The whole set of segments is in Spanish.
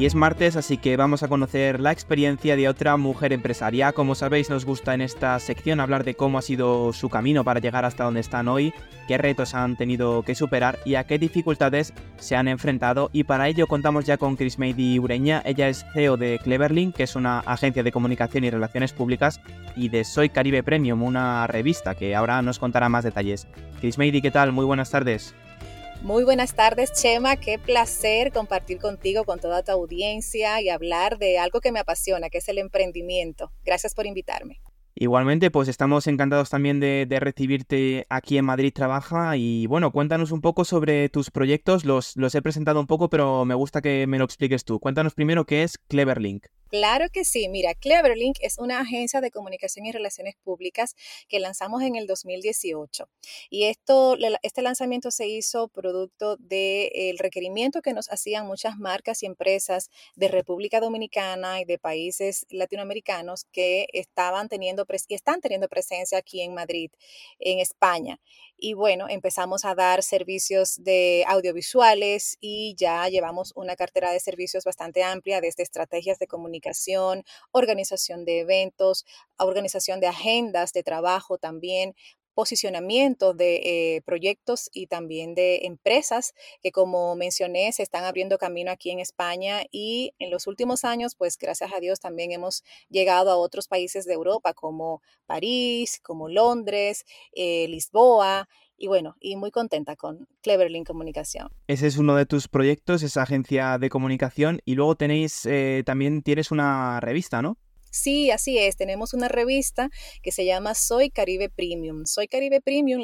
y es martes, así que vamos a conocer la experiencia de otra mujer empresaria. Como sabéis, nos gusta en esta sección hablar de cómo ha sido su camino para llegar hasta donde están hoy, qué retos han tenido que superar y a qué dificultades se han enfrentado, y para ello contamos ya con Crismeidi Ureña. Ella es CEO de Cleverlink, que es una agencia de comunicación y relaciones públicas, y de Soy Caribe Premium, una revista que ahora nos contará más detalles. Crismeidi, ¿qué tal? Muy buenas tardes. Muy buenas tardes, Chema. Qué placer compartir contigo, con toda tu audiencia y hablar de algo que me apasiona, que es el emprendimiento. Gracias por invitarme. Igualmente, pues estamos encantados también de recibirte aquí en Madrid Trabaja y bueno, cuéntanos un poco sobre tus proyectos. Los he presentado un poco, pero me gusta que me lo expliques tú. Cuéntanos primero qué es Cleverlink. Claro que sí. Mira, Cleverlink es una agencia de comunicación y relaciones públicas que lanzamos en el 2018. Y este lanzamiento se hizo producto del requerimiento que nos hacían muchas marcas y empresas de República Dominicana y de países latinoamericanos que están teniendo presencia aquí en Madrid, en España. Y bueno, empezamos a dar servicios de audiovisuales y ya llevamos una cartera de servicios bastante amplia, desde estrategias de comunicación, organización de eventos, organización de agendas de trabajo también, posicionamiento de proyectos y también de empresas que, como mencioné, se están abriendo camino aquí en España, y en los últimos años, pues gracias a Dios, también hemos llegado a otros países de Europa como París, como Londres, Lisboa, y bueno, y muy contenta con Cleverlink Comunicación. Ese es uno de tus proyectos, esa agencia de comunicación, y luego también tienes una revista, ¿no? Sí, así es. Tenemos una revista que se llama Soy Caribe Premium. Soy Caribe Premium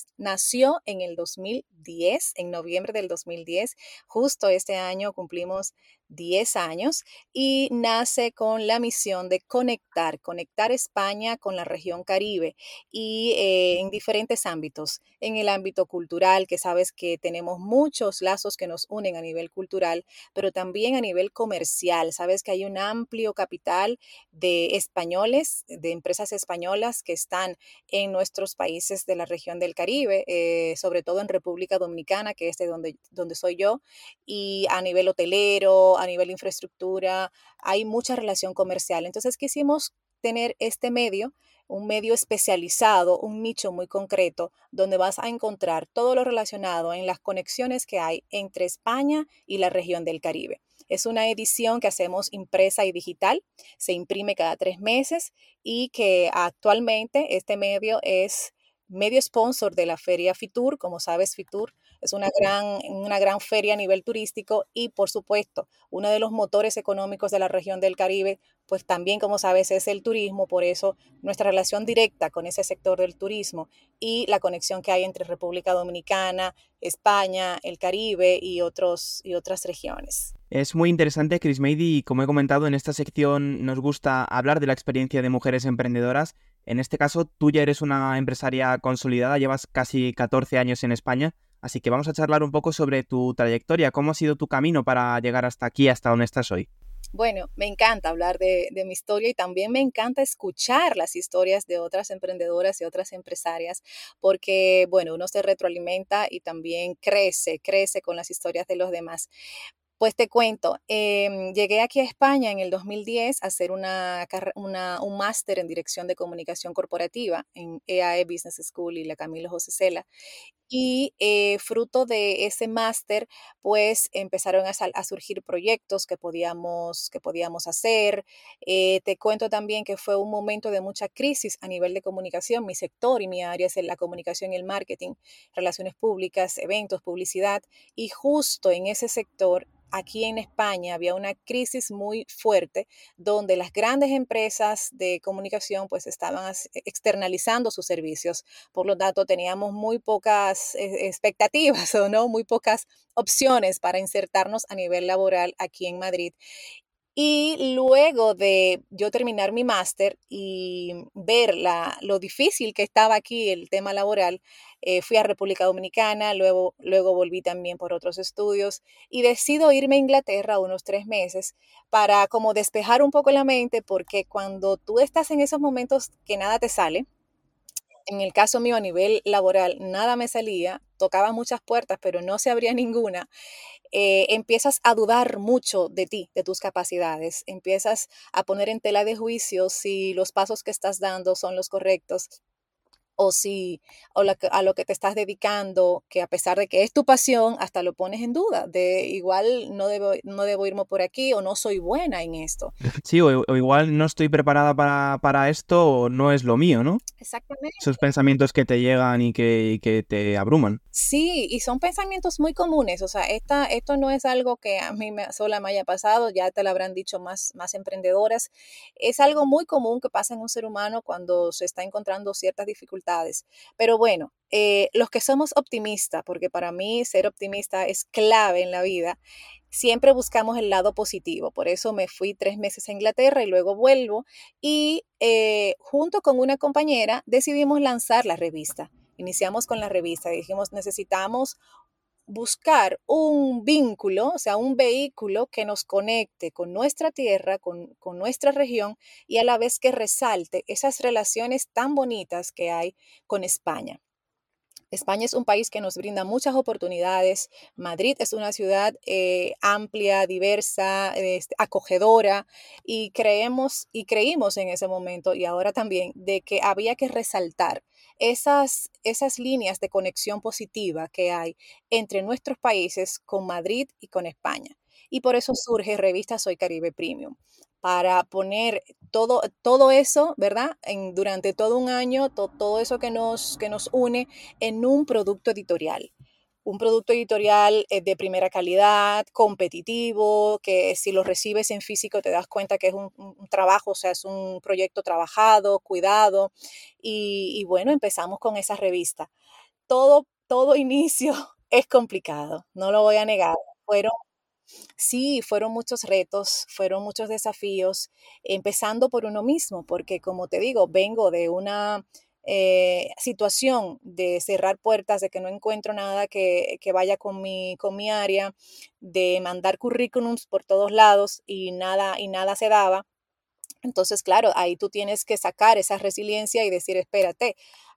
nació en el 2010, en noviembre del 2010. Justo este año cumplimos 10 años, y nace con la misión de conectar España con la región Caribe, y en diferentes ámbitos. En el ámbito cultural, que sabes que tenemos muchos lazos que nos unen a nivel cultural, pero también a nivel comercial. Sabes que hay un amplio capital de españoles, de empresas españolas que están en nuestros países de la región del Caribe, sobre todo en República Dominicana, que es de donde soy yo, y a nivel hotelero, a nivel infraestructura, hay mucha relación comercial. Entonces quisimos tener este medio, un medio especializado, un nicho muy concreto, donde vas a encontrar todo lo relacionado en las conexiones que hay entre España y la región del Caribe. Es una edición que hacemos impresa y digital, se imprime cada 3 meses, y que actualmente este medio es medio sponsor de la feria Fitur. Como sabes, Fitur es una gran feria a nivel turístico, y por supuesto, uno de los motores económicos de la región del Caribe, pues también, como sabes, es el turismo. Por eso nuestra relación directa con ese sector del turismo y la conexión que hay entre República Dominicana, España, el Caribe y otras regiones. Es muy interesante, Crismeidi, y como he comentado, en esta sección nos gusta hablar de la experiencia de mujeres emprendedoras. En este caso, tú ya eres una empresaria consolidada, llevas casi 14 años en España, así que vamos a charlar un poco sobre tu trayectoria. ¿Cómo ha sido tu camino para llegar hasta aquí, hasta donde estás hoy? Bueno, me encanta hablar de mi historia, y también me encanta escuchar las historias de otras emprendedoras y otras empresarias, porque, bueno, uno se retroalimenta y también crece con las historias de los demás. Pues te cuento, llegué aquí a España en el 2010 a hacer un máster en dirección de comunicación corporativa en EAE Business School y la Camilo José Cela. Y fruto de ese máster, pues empezaron a surgir proyectos que podíamos hacer. Te cuento también que fue un momento de mucha crisis a nivel de comunicación. Mi sector y mi área es la comunicación y el marketing, relaciones públicas, eventos, publicidad. Y justo en ese sector, aquí en España, había una crisis muy fuerte, donde las grandes empresas de comunicación pues estaban externalizando sus servicios. Por lo tanto, teníamos muy pocas expectativas, o no, muy pocas opciones para insertarnos a nivel laboral aquí en Madrid. Y luego de yo terminar mi máster y ver lo difícil que estaba aquí el tema laboral, fui a República Dominicana, luego volví también por otros estudios, y decido irme a Inglaterra unos 3 meses para como despejar un poco la mente, porque cuando tú estás en esos momentos que nada te sale, en el caso mío a nivel laboral, nada me salía, tocaba muchas puertas, pero no se abría ninguna, empiezas a dudar mucho de ti, de tus capacidades, empiezas a poner en tela de juicio si los pasos que estás dando son los correctos o si a lo que te estás dedicando, que a pesar de que es tu pasión, hasta lo pones en duda, de igual no debo irme por aquí o no soy buena en esto. Sí, o igual no estoy preparada para esto o no es lo mío, ¿no? Exactamente. Esos pensamientos que te llegan y que te abruman. Sí, y son pensamientos muy comunes, o sea, esto no es algo que a mí sola me haya pasado, ya te lo habrán dicho más emprendedoras, es algo muy común que pasa en un ser humano cuando se está encontrando ciertas dificultades. Pero bueno, los que somos optimistas, porque para mí ser optimista es clave en la vida, siempre buscamos el lado positivo. Por eso me fui 3 meses a Inglaterra y luego vuelvo y junto con una compañera decidimos lanzar la revista. Iniciamos con la revista y dijimos, necesitamos buscar un vínculo, o sea, un vehículo que nos conecte con nuestra tierra, con nuestra región y a la vez que resalte esas relaciones tan bonitas que hay con España. España es un país que nos brinda muchas oportunidades. Madrid es una ciudad amplia, diversa, acogedora y creímos en ese momento y ahora también de que había que resaltar esas líneas de conexión positiva que hay entre nuestros países con Madrid y con España. Y por eso surge Revista Soy Caribe Premium, para poner todo eso, ¿verdad? Durante todo un año, todo eso que nos une en un producto editorial. Un producto editorial de primera calidad, competitivo, que si lo recibes en físico te das cuenta que es un trabajo, o sea, es un proyecto trabajado, cuidado. Y bueno, empezamos con esa revista. Todo inicio es complicado, no lo voy a negar. Fueron Sí, fueron muchos retos, fueron muchos desafíos, empezando por uno mismo, porque como te digo, vengo de una situación de cerrar puertas, de que no encuentro nada que vaya con mi área, de mandar currículums por todos lados y nada se daba. Entonces, claro, ahí tú tienes que sacar esa resiliencia y decir, espérate,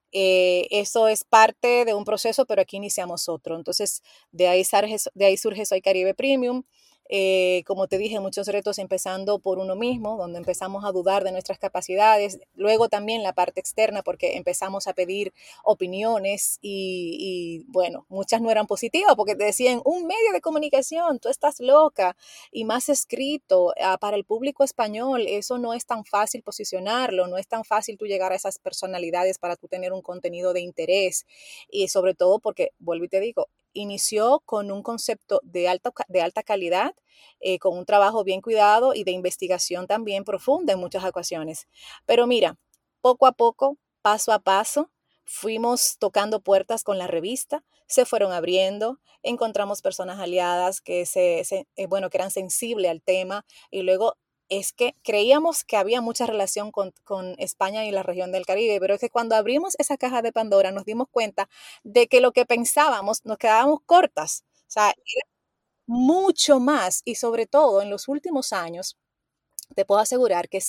eso es parte de un proceso, pero aquí iniciamos otro. Entonces, de ahí surge Soy Caribe Premium. Como te dije, muchos retos empezando por uno mismo, donde empezamos a dudar de nuestras capacidades. Luego también la parte externa, porque empezamos a pedir opiniones y bueno, muchas no eran positivas porque te decían, un medio de comunicación, tú estás loca y más escrito para el público español, eso no es tan fácil posicionarlo, no es tan fácil tú llegar a esas personalidades para tú tener un contenido de interés y sobre todo porque, vuelvo y te digo, inició con un concepto de alta calidad, con un trabajo bien cuidado y de investigación también profunda en muchas ocasiones. Pero mira, poco a poco, paso a paso, fuimos tocando puertas con la revista, se fueron abriendo, encontramos personas aliadas bueno, que eran sensibles al tema y luego es que creíamos que había mucha relación con España y la región del Caribe, pero es que cuando abrimos esa caja de Pandora nos dimos cuenta de que lo que pensábamos nos quedábamos cortas, o sea, era mucho más y sobre todo en los últimos años, te puedo asegurar que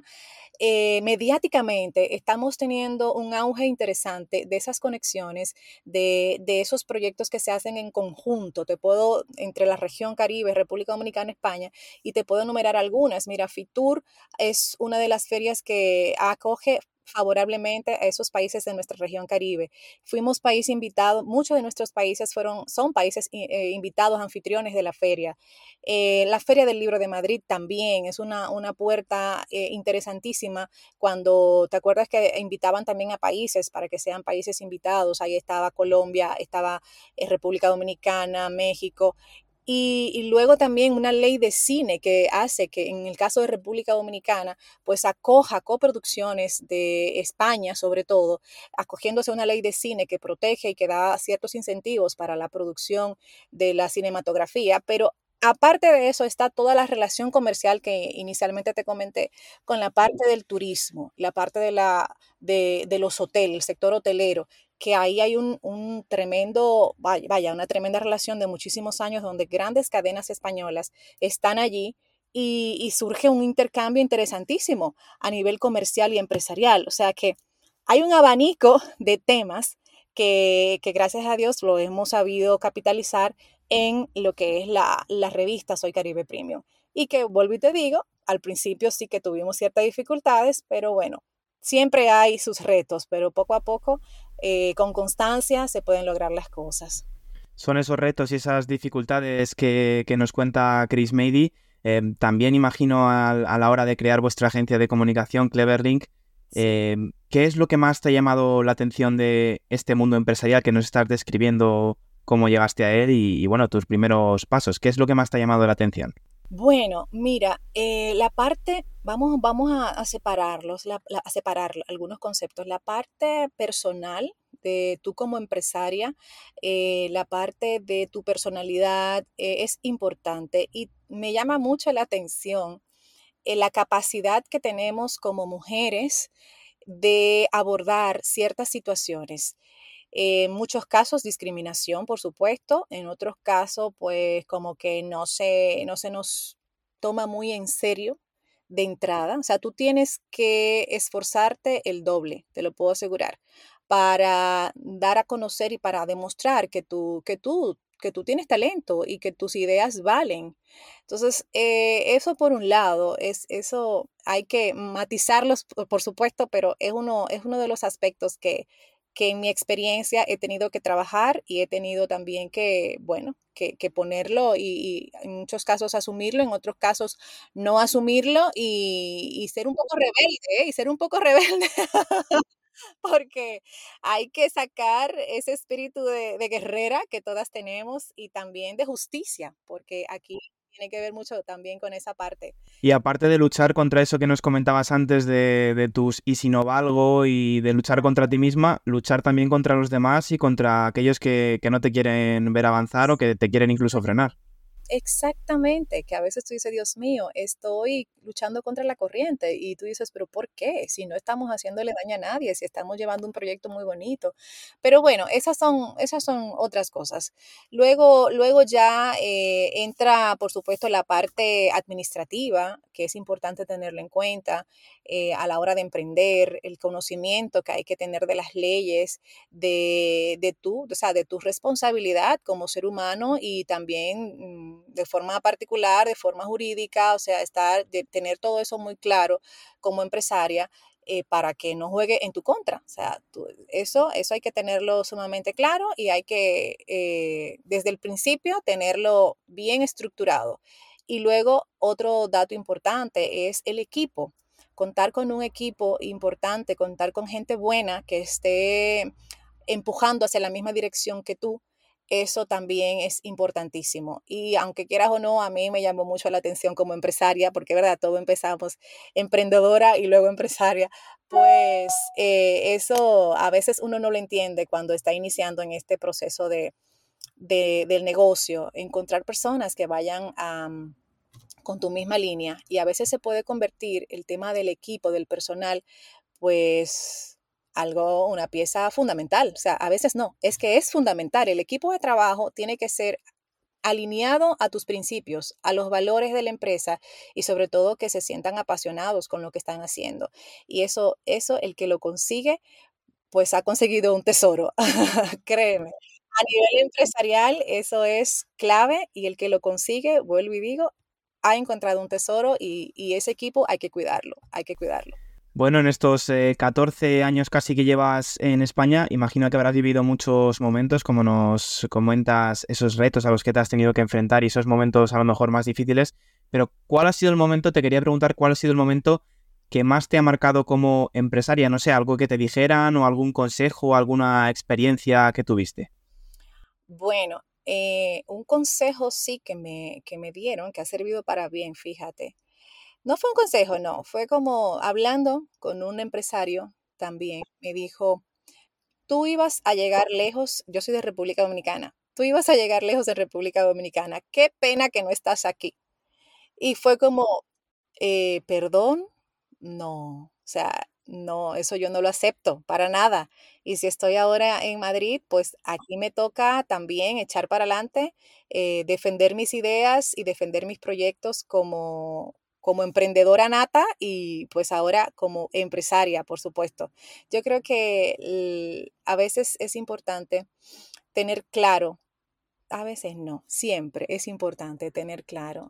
mediáticamente estamos teniendo un auge interesante de esas conexiones, de esos proyectos que se hacen en conjunto. Entre la región Caribe, República Dominicana, España, y te puedo enumerar algunas. Mira, Fitur es una de las ferias que acoge favorablemente a esos países de nuestra región Caribe. Fuimos país invitado, muchos de nuestros países son países invitados, anfitriones de la feria. La Feria del Libro de Madrid también es una puerta interesantísima cuando te acuerdas que invitaban también a países para que sean países invitados. Ahí estaba Colombia, estaba República Dominicana, México. Y luego también una ley de cine que hace que en el caso de República Dominicana, pues acoja coproducciones de España, sobre todo, acogiéndose a una ley de cine que protege y que da ciertos incentivos para la producción de la cinematografía, pero aparte de eso está toda la relación comercial que inicialmente te comenté con la parte del turismo, la parte de los hoteles, el sector hotelero, que ahí hay un tremendo, vaya, una tremenda relación de muchísimos años donde grandes cadenas españolas están allí y surge un intercambio interesantísimo a nivel comercial y empresarial. O sea que hay un abanico de temas que gracias a Dios lo hemos sabido capitalizar en lo que es la revista Soy Caribe Premium. Y que, vuelvo y te digo, al principio sí que tuvimos ciertas dificultades, pero bueno, siempre hay sus retos, pero poco a poco, con constancia, se pueden lograr las cosas. Son esos retos y esas dificultades que nos cuenta Chris Mady. También imagino a la hora de crear vuestra agencia de comunicación, Cleverlink, Sí. ¿qué es lo que más te ha llamado la atención de este mundo empresarial que nos estás describiendo, cómo llegaste a él y, bueno, tus primeros pasos? ¿Qué es lo que más te ha llamado la atención? Bueno, mira, la parte, vamos a separarlos, a separar algunos conceptos. La parte personal de tú como empresaria, la parte de tu personalidad es importante y me llama mucho la atención la capacidad que tenemos como mujeres de abordar ciertas situaciones. En muchos casos discriminación, por supuesto, en otros casos, pues como que no se nos toma muy en serio de entrada. O sea, tú tienes que esforzarte el doble, te lo puedo asegurar, para dar a conocer y para demostrar que tú tienes talento y que tus ideas valen. Entonces, eso por un lado, eso hay que matizarlos, por supuesto, pero es uno de los aspectos que en mi experiencia he tenido que trabajar y he tenido también que, bueno, que ponerlo y en muchos casos asumirlo, en otros casos no asumirlo y ser un poco rebelde, ¿eh? Y ser un poco rebelde. Porque hay que sacar ese espíritu de guerrera que todas tenemos y también de justicia, porque aquí tiene que ver mucho también con esa parte. Y aparte de luchar contra eso que nos comentabas antes de tus y si no valgo y de luchar contra ti misma, luchar también contra los demás y contra aquellos que no te quieren ver avanzar o que te quieren incluso frenar. Exactamente, que a veces tú dices, Dios mío, estoy luchando contra la corriente y tú dices, pero ¿por qué? Si no estamos haciéndole daño a nadie, si estamos llevando un proyecto muy bonito. Pero bueno, esas son otras cosas. Luego ya entra, por supuesto, la parte administrativa, que es importante tenerlo en cuenta a la hora de emprender, el conocimiento que hay que tener de las leyes, o sea, de tu responsabilidad como ser humano y también de forma particular, de forma jurídica, o sea, tener todo eso muy claro como empresaria para que no juegue en tu contra. O sea, eso hay que tenerlo sumamente claro y hay que desde el principio tenerlo bien estructurado. Y luego otro dato importante es el equipo. Contar con un equipo importante, contar con gente buena que esté empujando hacia la misma dirección que tú, eso también es importantísimo. Y aunque quieras o no, a mí me llamó mucho la atención como empresaria, porque verdad, todo empezamos emprendedora y luego empresaria, pues eso a veces uno no lo entiende cuando está iniciando en este proceso del negocio, encontrar personas que vayan con tu misma línea y a veces se puede convertir el tema del equipo, del personal, pues una pieza fundamental. O sea, a veces no, es que es fundamental. El equipo de trabajo tiene que ser alineado a tus principios, a los valores de la empresa y sobre todo que se sientan apasionados con lo que están haciendo. Y eso el que lo consigue, pues ha conseguido un tesoro, créeme. A nivel empresarial, eso es clave y el que lo consigue, vuelvo y digo, ha encontrado un tesoro y ese equipo hay que cuidarlo, hay que cuidarlo. Bueno, en estos 14 años casi que llevas en España, imagino que habrás vivido muchos momentos, como nos comentas, esos retos a los que te has tenido que enfrentar y esos momentos a lo mejor más difíciles, pero ¿cuál ha sido el momento, te quería preguntar, cuál ha sido el momento que más te ha marcado como empresaria? No sé, algo que te dijeran o algún consejo o alguna experiencia que tuviste. Bueno, un consejo sí que me dieron, que ha servido para bien, fíjate. No fue un consejo, no, fue como hablando con un empresario también. Me dijo, tú ibas a llegar lejos, yo soy de República Dominicana, tú ibas a llegar lejos de República Dominicana, qué pena que no estás aquí. Y fue como, perdón, no, o sea, no, eso yo no lo acepto para nada. Y si estoy ahora en Madrid, pues aquí me toca también echar para adelante, defender mis ideas y defender mis proyectos como emprendedora nata y pues ahora como empresaria, por supuesto. Yo creo que a veces es importante tener claro, a veces no, siempre es importante tener claro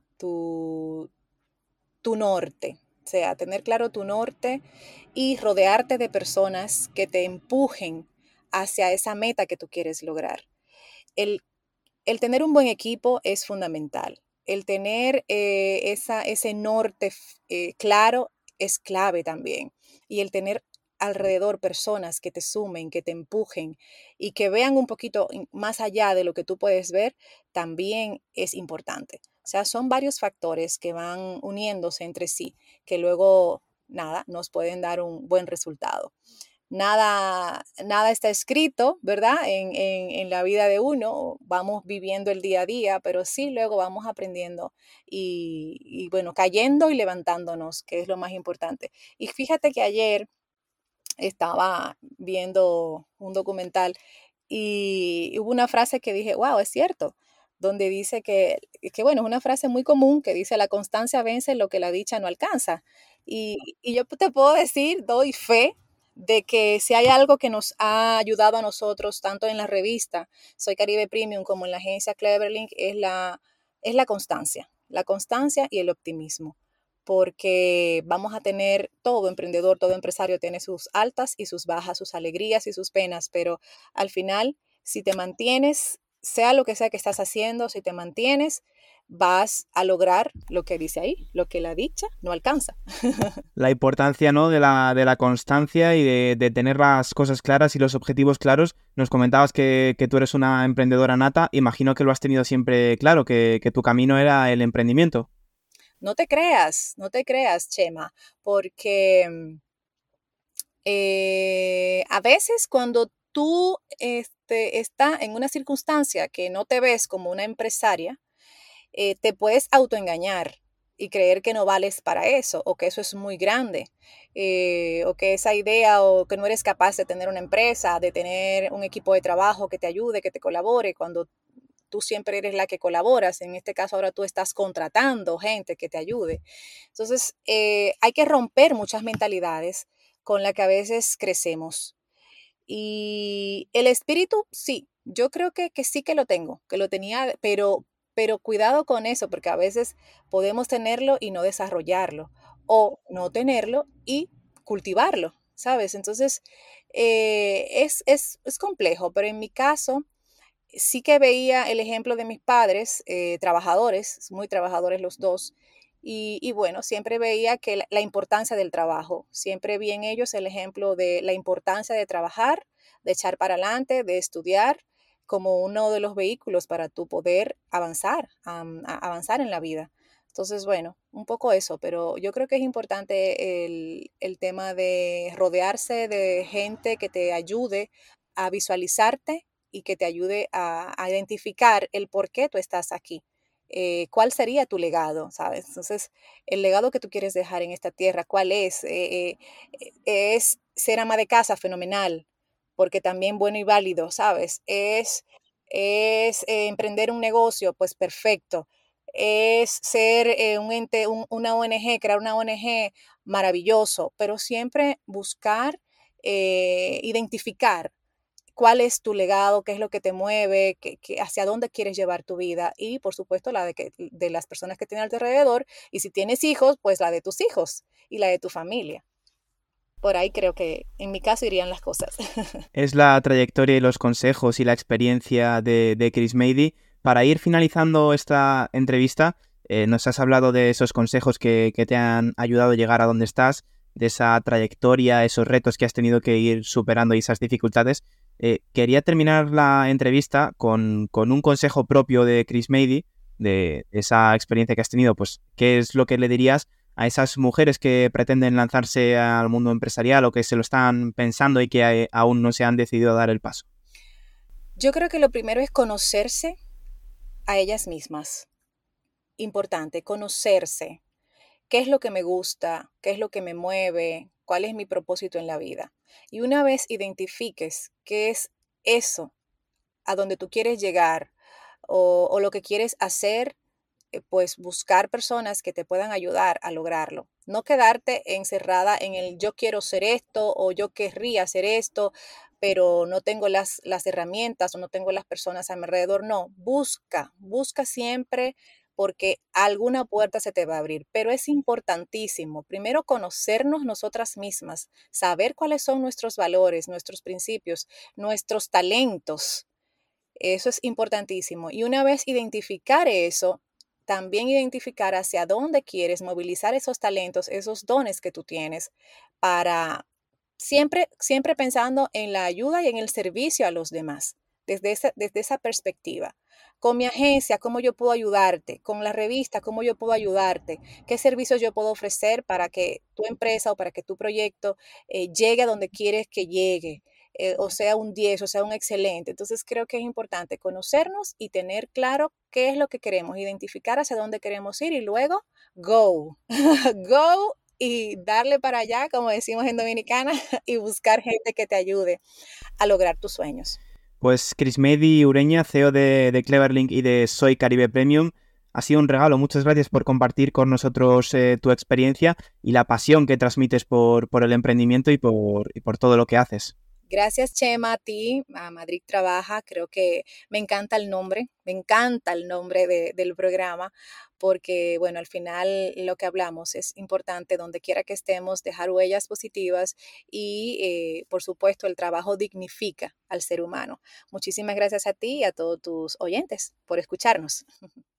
tu norte. O sea, tener claro tu norte y rodearte de personas que te empujen hacia esa meta que tú quieres lograr. El, el tener un buen equipo es fundamental. El tener ese norte claro es clave también. Y el tener alrededor personas que te sumen, que te empujen y que vean un poquito más allá de lo que tú puedes ver, también es importante. O sea, son varios factores que van uniéndose entre sí, que luego, nada, nos pueden dar un buen resultado. Nada está escrito, ¿verdad? En la vida de uno, vamos viviendo el día a día, pero sí luego vamos aprendiendo y bueno, cayendo y levantándonos, que es lo más importante. Y fíjate que ayer estaba viendo un documental y hubo una frase que dije, wow, es cierto, donde dice que bueno, es una frase muy común que dice, la constancia vence lo que la dicha no alcanza. Y yo te puedo decir, doy fe de que si hay algo que nos ha ayudado a nosotros, tanto en la revista Soy Caribe Premium como en la agencia Cleverlink, es la constancia y el optimismo porque vamos a tener todo emprendedor, todo empresario tiene sus altas y sus bajas, sus alegrías y sus penas, pero al final, si te mantienes, sea que estás haciendo, si te mantienes, vas a lograr lo que dice ahí, lo que la dicha no alcanza. La importancia, ¿no?, de la constancia y de tener las cosas claras y los objetivos claros. Nos comentabas que tú eres una emprendedora nata. Imagino que lo has tenido siempre claro, que tu camino era el emprendimiento. No te creas, Chema, porque a veces cuando tú estás en una circunstancia que no te ves como una empresaria, te puedes autoengañar y creer que no vales para eso o que eso es muy grande o que esa idea o que no eres capaz de tener una empresa, de tener un equipo de trabajo que te ayude, que te colabore cuando tú siempre eres la que colaboras. En este caso ahora tú estás contratando gente que te ayude. Entonces hay que romper muchas mentalidades con las que a veces crecemos. Y el espíritu, sí, yo creo que sí que lo tengo, que lo tenía, pero cuidado con eso, porque a veces podemos tenerlo y no desarrollarlo, o no tenerlo y cultivarlo, ¿sabes? Entonces, es complejo, pero en mi caso, sí que veía el ejemplo de mis padres, trabajadores, muy trabajadores los dos, y bueno, siempre veía que la importancia del trabajo, siempre vi en ellos el ejemplo de la importancia de trabajar, de echar para adelante, de estudiar como uno de los vehículos para tú poder avanzar, avanzar en la vida. Entonces, bueno, un poco eso, pero yo creo que es importante el tema de rodearse de gente que te ayude a visualizarte y que te ayude a identificar el por qué tú estás aquí. ¿Cuál sería tu legado? ¿Sabes? Entonces, el legado que tú quieres dejar en esta tierra, ¿cuál es? Es ser ama de casa, fenomenal, porque también bueno y válido, ¿sabes? Es emprender un negocio, pues perfecto. Es ser un ente, una ONG, crear una ONG, maravilloso, pero siempre buscar, identificar cuál es tu legado, qué es lo que te mueve, hacia dónde quieres llevar tu vida y por supuesto la de las personas que tienes alrededor y si tienes hijos, pues la de tus hijos y la de tu familia. Por ahí creo que en mi caso irían las cosas. Es la trayectoria y los consejos y la experiencia de Chris Mady. Para ir finalizando esta entrevista, nos has hablado de esos consejos que te han ayudado a llegar a donde estás, de esa trayectoria, esos retos que has tenido que ir superando y esas dificultades. Quería terminar la entrevista con un consejo propio de Chris Mady, de esa experiencia que has tenido. Pues, ¿qué es lo que le dirías a esas mujeres que pretenden lanzarse al mundo empresarial o que se lo están pensando y que aún no se han decidido a dar el paso? Yo creo que lo primero es conocerse a ellas mismas. Importante, conocerse. ¿Qué es lo que me gusta? ¿Qué es lo que me mueve? ¿Cuál es mi propósito en la vida? Y una vez identifiques qué es eso a donde tú quieres llegar o lo que quieres hacer, pues buscar personas que te puedan ayudar a lograrlo. No quedarte encerrada en el yo quiero ser esto o yo querría hacer esto, pero no tengo las herramientas o no tengo las personas a mi alrededor. No, busca siempre porque alguna puerta se te va a abrir. Pero es importantísimo, primero, conocernos nosotras mismas, saber cuáles son nuestros valores, nuestros principios, nuestros talentos. Eso es importantísimo. Y una vez identificar eso, también identificar hacia dónde quieres movilizar esos talentos, esos dones que tú tienes para siempre pensando en la ayuda y en el servicio a los demás, desde esa perspectiva. Con mi agencia, ¿cómo yo puedo ayudarte? Con la revista, ¿cómo yo puedo ayudarte? ¿Qué servicios yo puedo ofrecer para que tu empresa o para que tu proyecto llegue a donde quieres que llegue? O sea un 10 o sea un excelente. Entonces creo que es importante conocernos y tener claro qué es lo que queremos, identificar hacia dónde queremos ir y luego go, go y darle para allá, como decimos en Dominicana, y buscar gente que te ayude a lograr tus sueños. Pues Crismedi Ureña, CEO de Cleverlink y de Soy Caribe Premium, ha sido un regalo. Muchas gracias por compartir con nosotros tu experiencia y la pasión que transmites por el emprendimiento y por todo lo que haces. Gracias, Chema, a ti, a Madrid Trabaja. Creo que me encanta el nombre del programa, porque, bueno, al final lo que hablamos es importante, donde quiera que estemos, dejar huellas positivas y, por supuesto, el trabajo dignifica al ser humano. Muchísimas gracias a ti y a todos tus oyentes por escucharnos.